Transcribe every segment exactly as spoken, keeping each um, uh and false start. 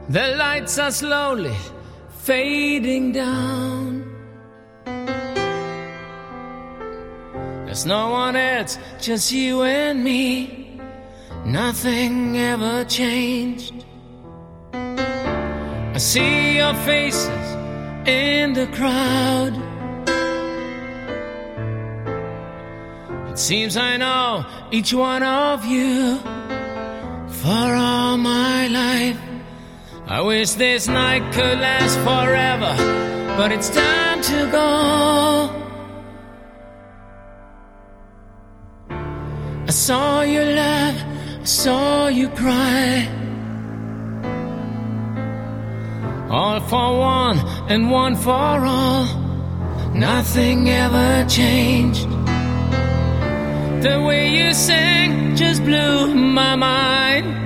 The lights are slowly fading down. There's no one else, just you and me. Nothing ever changed. I see your faces in the crowd. It seems I know each one of you for all my life. I wish this night could last forever, but it's time to go. I saw you laugh, I saw you cry, all for one and one for all. Nothing ever changed. The way you sang just blew my mind.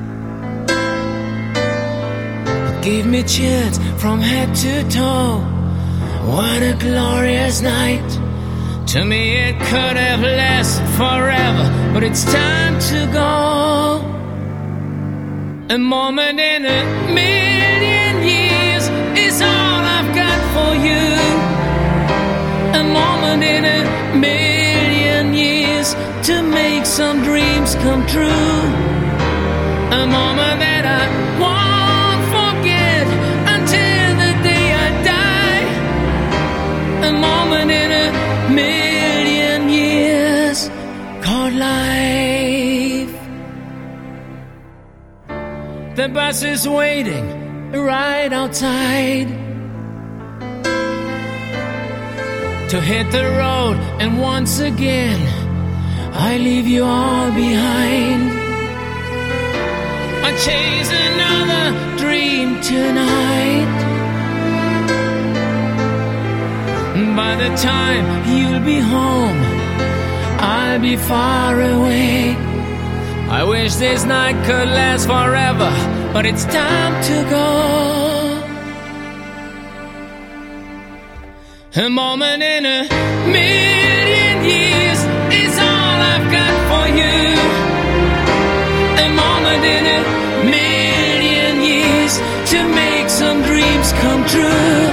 Gave me chills from head to toe. What a glorious night. To me it could have lasted forever, but it's time to go. A moment in a million years is all I've got for you. A moment in a million years to make some dreams come true. A moment that I want in a million years called life. The bus is waiting right outside to hit the road, and once again I leave you all behind. I chase another dream tonight. By the time you'll be home, I'll be far away. I wish this night could last forever, but it's time to go. A moment in a million years is all I've got for you. A moment in a million years to make some dreams come true.